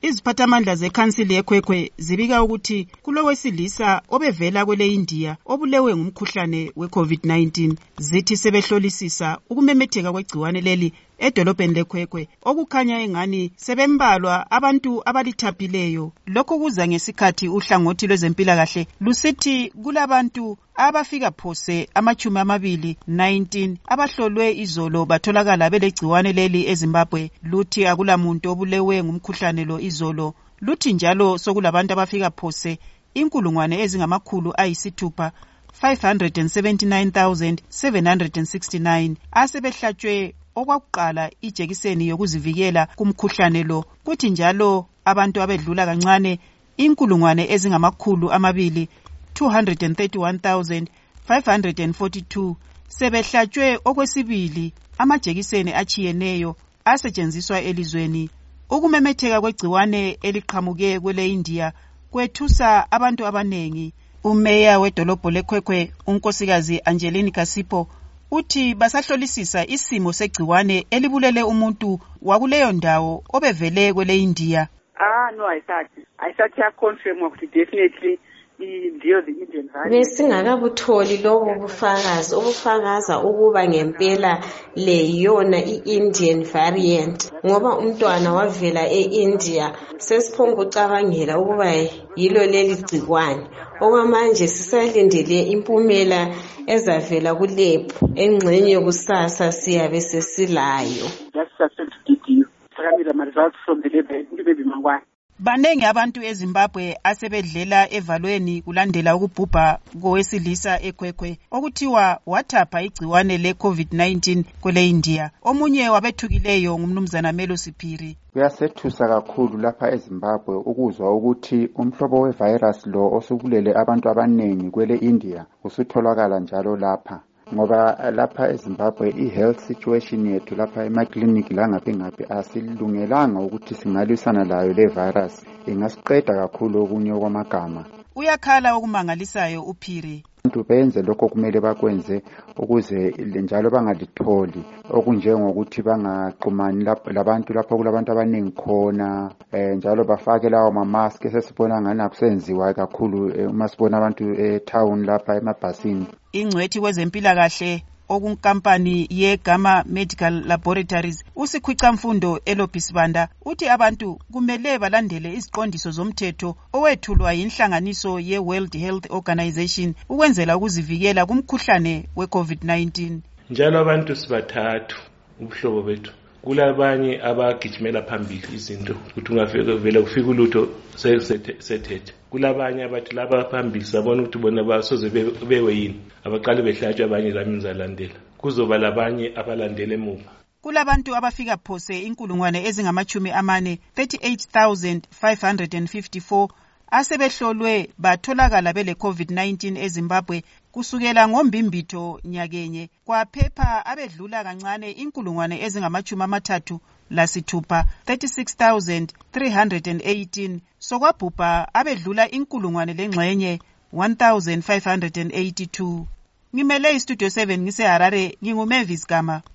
Iziphathamandla zekhansili yeKwekwe zibika ukuthi kulowesilisa obevela kwele India obulewe ngumkhuhlane we-COVID-19. Zithi sebehlolisisa ukumemetheka kwegciwane leli edolobheni leKwekwe, okukhanya engani sebembalwa abantu abalithapileyo. Lokhu kuza ngesikhathi uhlangothi lwezempilakahle lusithi kulabantu abafika phose 20 abahlolwe izolo batholakala belegciwane leli eZimbabwe. Luthi akulamuntu obulewe ngumkhuhlane lo izolo. Luthi njalo sokulabantu abafika phose 579,769 asebehlatshwe okwakuqala ijekiseni yokuzivikela kumkhuhlane lo. Kuthi njalo abantu abedlula kancane 231,542 sebehlatshwe okwesibili amajekiseni achiyeneyo asetshenziswa elizweni. Ukumemetheka kwegciwane eliqhamuke kwele India kwethusa abantu abanengi. Umeya wedolobho leKwekwe unkosikazi Angelini Kasipho uthi basahlolisisa isimo segciwane elibulele umuntu wakuleyo ndawo obevele kwele India. No, I thought confirm ukuthi definitely ndiyo the Indian variant. Besingakabutholi lobo ubufakaza ukuba ngempela le yona i-Indian variant, ngoba umntwana wavela e-India sesiphonga ucabangela ukuba yilo leli gciwane. Okwamanje sisalindele impumela ezavela kulab engxenye kusasa siyabe sesilayo. Banengi abantu eZimbabwe asebedlela evalweni kulandela ukubhubha kowesilisa eKwekwe okuthiwa wathapha igciwane le-COVID-19 kwele India. Omunye wabethukileyo ngumnumzana Melo Siphiri. Kuyasethusa kakhulu lapha eZimbabwe ukuzwa ukuthi umhlobo wevirus lo osubulele abantu abanengi kwele India usutholakala njalo lapha. Ngoba lapha eZimbabwe i-health situation yethu lapha emakliniki langaphi asilungelanga ukuthi singalwisana layo le virus. Ingasiqeda kakhulu okunye kwamagama. Uyakhala okumangalisayo uPhiri. Abantu benze lokho kumele bakwenze ukuze njalo bangalitholi, okunjengokuthi bangaxhumani labantu lapho kulabantu abaningi khona, njalo bafake lawo mamask esesibona ngani akusenziwa kakhulu uma sibona abantu etown lapha emabhasini. Ingcwethi kwezempilakahle okunkampani yeGama Medical Laboratories usikhwicamfundo Elobisibanda uthi abantu kumele balandele iziqondiso zomthetho owethulwa yinhlanganiso ye-World Health Organization ukwenzela ukuzivikela kumkhuhlane we-COVID-19. Njalo abantu sibathathu ubuhlobo bethu. Kulabanye abagijimela phambili izinto ukuthi ungavela ufika ulutho sethethe. Kulabanye abathi laba phambili sabona ukuthi bona basoze bewe yini abaqale behlatshwe abanye laminzalandela. Kuzoba labanye abalandele emuva. Kulabantu abafika phose 38,554 asebehlolwe batholakala bele COVID-19 eZimbabwe kusukela ngombimbitho nyakenye kwaphepha abedlula kancane 36,318 sokwabhubha abedlula 1,582. Ngimele iStudio 7 ngise Harare, nginguMavis Gama.